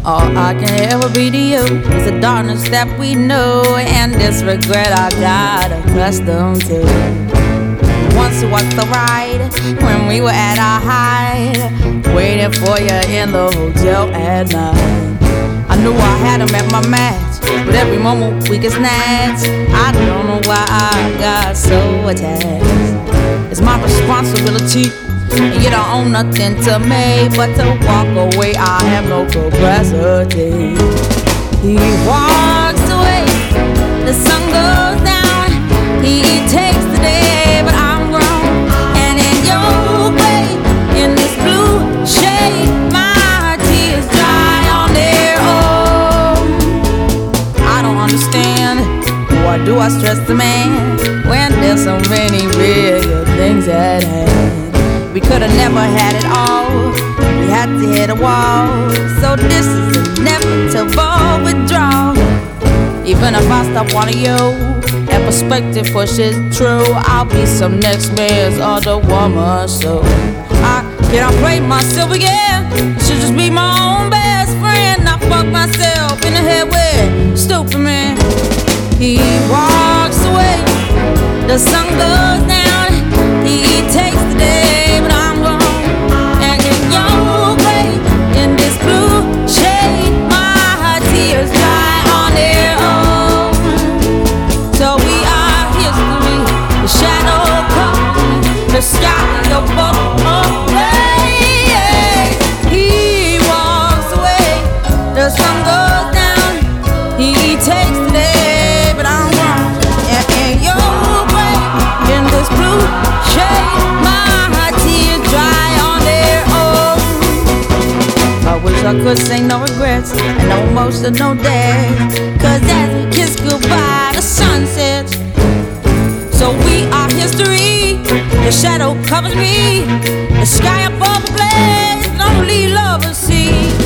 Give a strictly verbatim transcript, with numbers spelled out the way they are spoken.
All I can ever be to you is the darkness that we know, and this regret I got accustomed to. Once it was the ride when we were at our height, waiting for you in the hotel at night. I knew I had him at my match, but every moment we get snatched. I don't know why I got so attached. It's my responsibility, and you don't own nothing to me but to walk away. I have no capacity. He walks away, the sun goes down. He takes the day, but I'm grown. And in your way, in this blue shade, my tears dry on their own. I don't understand, why do I stress the man when there's so many real things at hand? We could've never had it all, we had to hit a wall. So this is inevitable withdrawal. Even if I stop wanting you, that perspective pushes true. I'll be some next man's other woman, so I can't play myself again. I should just be my own best friend. I fuck myself in the head with stupid man. He walks away, the sun goes down. He takes the day, but I'm gone. And in your way, in this blue shade, my tears dry on their own. So we are history, the shadow comes, the sky above away. He walks away, the sun goes down. He takes the day, but I'm gone. And in your way, in this blue shade, my tears dry on their own. I wish I could say no regrets and no emotional days, cause as we kiss goodbye, the sun sets. So we are history, the shadow covers me, the sky above the blaze, lonely lovers see.